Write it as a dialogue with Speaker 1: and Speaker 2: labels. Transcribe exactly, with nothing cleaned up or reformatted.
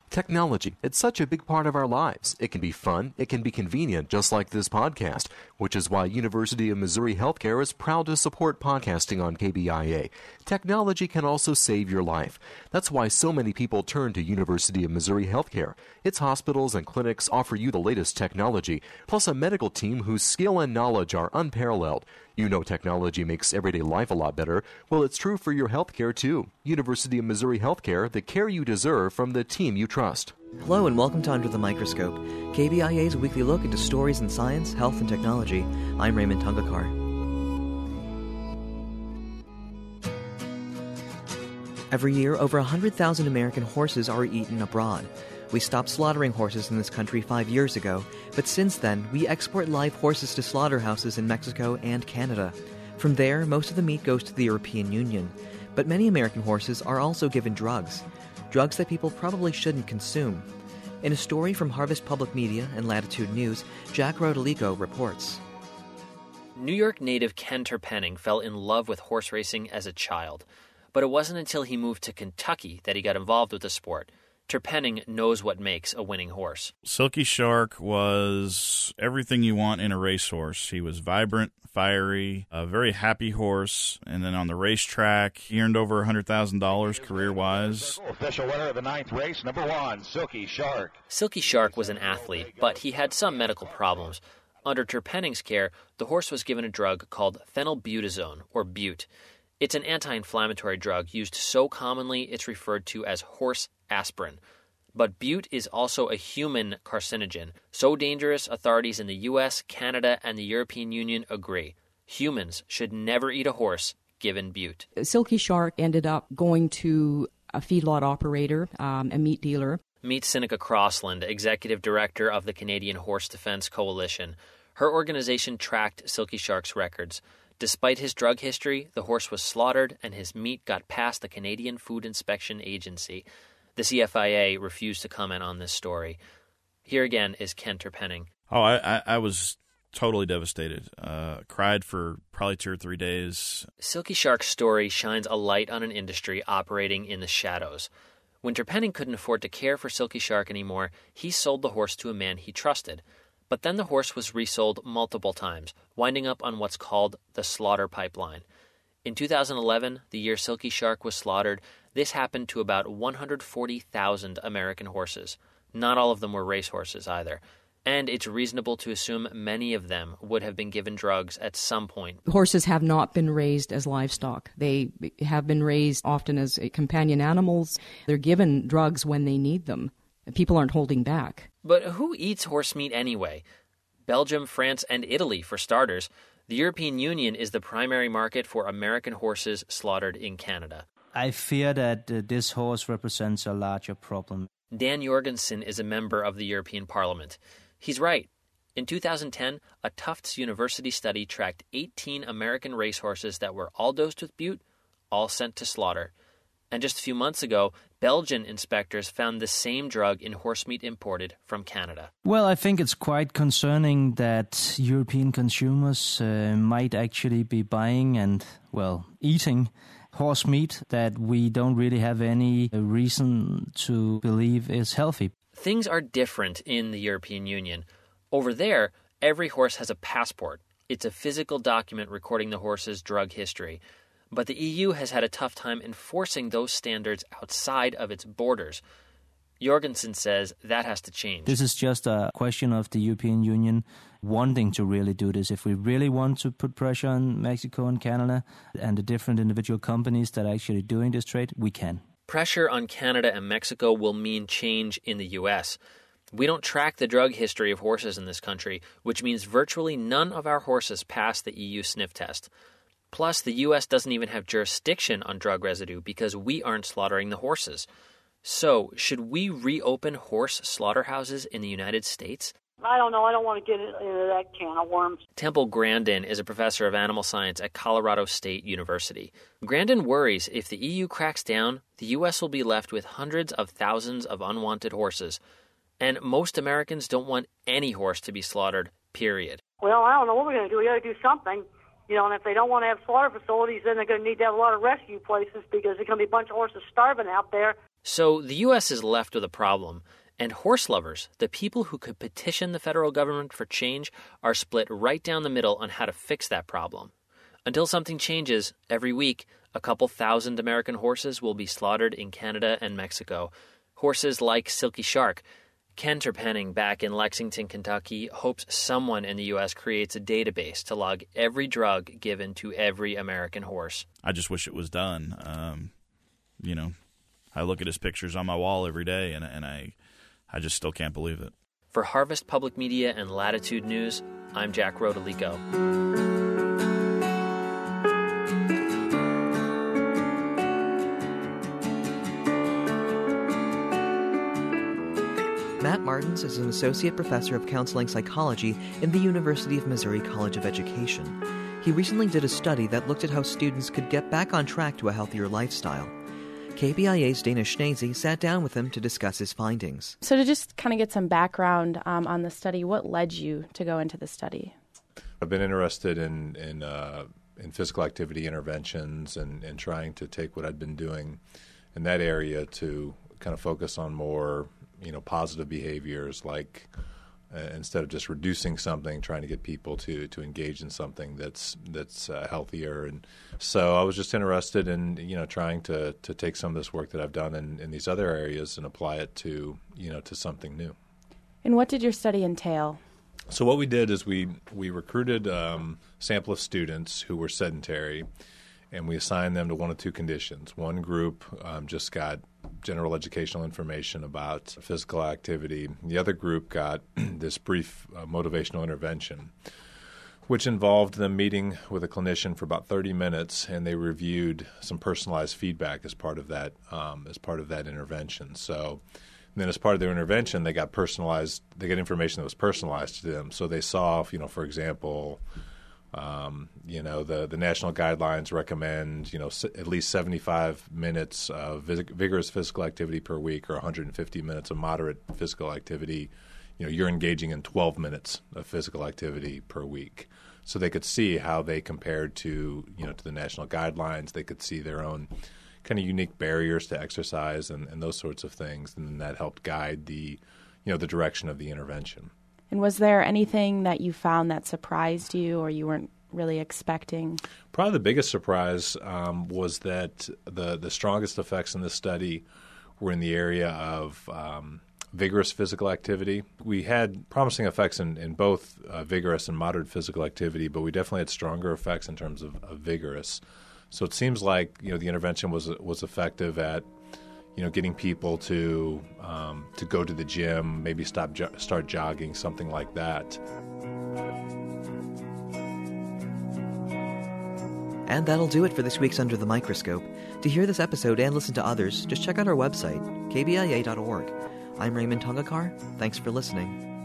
Speaker 1: Technology, it's such a big part of our lives. It can be fun, it can be convenient, just like this podcast, which is why University of Missouri Healthcare is proud to support podcasting on K B I A. Technology can also save your life. That's why so many people turn to University of Missouri Healthcare. Its hospitals and clinics offer you the latest technology, plus a medical team whose skill and knowledge are unparalleled. You know technology makes everyday life a lot better. Well, it's true for your healthcare, too. University of Missouri Healthcare, the care you deserve from the team you trust.
Speaker 2: Hello and welcome to Under the Microscope, K B I A's weekly look into stories in science, health, and technology. I'm Raymond Tungakar. Every year, over one hundred thousand American horses are eaten abroad. We stopped slaughtering horses in this country five years ago, but since then, we export live horses to slaughterhouses in Mexico and Canada. From there, most of the meat goes to the European Union. But many American horses are also given drugs. Drugs that people probably shouldn't consume. In a story from Harvest Public Media and Latitude News, Jack Rodolico reports.
Speaker 3: New York native Ken Terpenning fell in love with horse racing as a child. But it wasn't until he moved to Kentucky that he got involved with the sport. Terpenning knows what makes a winning horse.
Speaker 4: Silky Shark was everything you want in a racehorse. He was vibrant, fiery, a very happy horse. And then on the racetrack, he earned over one hundred thousand dollars career-wise.
Speaker 5: Official winner of the ninth race, number one, Silky Shark.
Speaker 3: Silky Shark was an athlete, but he had some medical problems. Under Terpenning's care, the horse was given a drug called phenylbutazone, or Bute. It's an anti-inflammatory drug used so commonly it's referred to as horse aspirin. But Bute is also a human carcinogen, so dangerous authorities in the U S, Canada, and the European Union agree. Humans should never eat a horse given Bute.
Speaker 6: Silky Shark ended up going to a feedlot operator, um, a meat dealer.
Speaker 3: Meet Seneca Crossland, executive director of the Canadian Horse Defense Coalition. Her organization tracked Silky Shark's records. Despite his drug history, the horse was slaughtered and his meat got past the Canadian Food Inspection Agency. The C F I A refused to comment on this story. Here again is Ken Terpenning.
Speaker 4: Oh, I, I, I was totally devastated. Uh, cried for probably two or three days.
Speaker 3: Silky Shark's story shines a light on an industry operating in the shadows. When Terpenning couldn't afford to care for Silky Shark anymore, he sold the horse to a man he trusted. But then the horse was resold multiple times, winding up on what's called the slaughter pipeline. In two thousand eleven, the year Silky Shark was slaughtered, this happened to about one hundred forty thousand American horses. Not all of them were racehorses either. And it's reasonable to assume many of them would have been given drugs at some point.
Speaker 6: Horses have not been raised as livestock. They have been raised often as companion animals. They're given drugs when they need them. People aren't holding back.
Speaker 3: But who eats horse meat anyway? Belgium, France, and Italy, for starters. The European Union is the primary market for American horses slaughtered in Canada.
Speaker 7: I fear that uh, this horse represents a larger problem.
Speaker 3: Dan Jorgensen is a member of the European Parliament. He's right. In two thousand ten, a Tufts University study tracked eighteen American racehorses that were all dosed with Bute, all sent to slaughter. And just a few months ago, Belgian inspectors found the same drug in horse meat imported from Canada.
Speaker 7: Well, I think it's quite concerning that European consumers uh, might actually be buying and, well, eating horse meat that we don't really have any reason to believe is healthy.
Speaker 3: Things are different in the European Union. Over there, every horse has a passport. It's a physical document recording the horse's drug history. But the E U has had a tough time enforcing those standards outside of its borders. Jorgensen says that has to change.
Speaker 7: This is just a question of the European Union wanting to really do this. If we really want to put pressure on Mexico and Canada and the different individual companies that are actually doing this trade, we can.
Speaker 3: Pressure on Canada and Mexico will mean change in the U S. We don't track the drug history of horses in this country, which means virtually none of our horses pass the E U sniff test. Plus, the U S doesn't even have jurisdiction on drug residue because we aren't slaughtering the horses. So, should we reopen horse slaughterhouses in the United States?
Speaker 8: I don't know. I don't want to get into that can of worms.
Speaker 3: Temple Grandin is a professor of animal science at Colorado State University. Grandin worries if the E U cracks down, the U S will be left with hundreds of thousands of unwanted horses. And most Americans don't want any horse to be slaughtered, period.
Speaker 8: Well, I don't know what we're going to do. We got to do something. You know, and if they don't want to have slaughter facilities, then they're going to need to have a lot of rescue places because there's going to be a bunch of horses starving out there.
Speaker 3: So the U S is left with a problem, and horse lovers, the people who could petition the federal government for change, are split right down the middle on how to fix that problem. Until something changes, every week, a couple thousand American horses will be slaughtered in Canada and Mexico. Horses like Silky Shark. Ken Terpenning back in Lexington, Kentucky, hopes someone in the U S creates a database to log every drug given to every American horse.
Speaker 4: I just wish it was done. Um, you know, I look at his pictures on my wall every day, and, and I, I just still can't believe it.
Speaker 3: For Harvest Public Media and Latitude News, I'm Jack Rodolico.
Speaker 2: Matt Martins is an associate professor of counseling psychology in the University of Missouri College of Education. He recently did a study that looked at how students could get back on track to a healthier lifestyle. K B I A's Dana Schnazy sat down with him to discuss his findings.
Speaker 9: So to just kind of get some background um, on the study, what led you to go into the study?
Speaker 10: I've been interested in in, uh, in physical activity interventions and, and trying to take what I'd been doing in that area to kind of focus on more, you know, positive behaviors, like uh, instead of just reducing something, trying to get people to, to engage in something that's that's uh, healthier. And so I was just interested in, you know, trying to, to take some of this work that I've done in, in these other areas and apply it to, you know, to something new.
Speaker 9: And what did your study entail?
Speaker 10: So what we did is we, we recruited um, a sample of students who were sedentary, and we assigned them to one of two conditions. One group um, just got general educational information about physical activity. The other group got this brief uh, motivational intervention, which involved them meeting with a clinician for about thirty minutes, and they reviewed some personalized feedback as part of that um, as part of that intervention. So and then as part of their intervention, they got personalized. They got information that was personalized to them. So they saw, you know, for example, Um, you know, the, the national guidelines recommend, you know, s- at least seventy-five minutes of vis- vigorous physical activity per week, or one hundred fifty minutes of moderate physical activity. You know, you're engaging in twelve minutes of physical activity per week. So they could see how they compared to, you know, to the national guidelines. They could see their own kind of unique barriers to exercise and, and those sorts of things. And then that helped guide the, you know, the direction of the intervention.
Speaker 9: And was there anything that you found that surprised you or you weren't really expecting?
Speaker 10: Probably the biggest surprise um, was that the, the strongest effects in this study were in the area of um, vigorous physical activity. We had promising effects in, in both uh, vigorous and moderate physical activity, but we definitely had stronger effects in terms of, of vigorous. So it seems like, you know, the intervention was was effective at, you know, getting people to um, to go to the gym, maybe stop jo- start jogging, something like that.
Speaker 2: And that'll do it for this week's Under the Microscope. To hear this episode and listen to others, just check out our website, k b i a dot org. I'm Raymond Tongakar. Thanks for listening.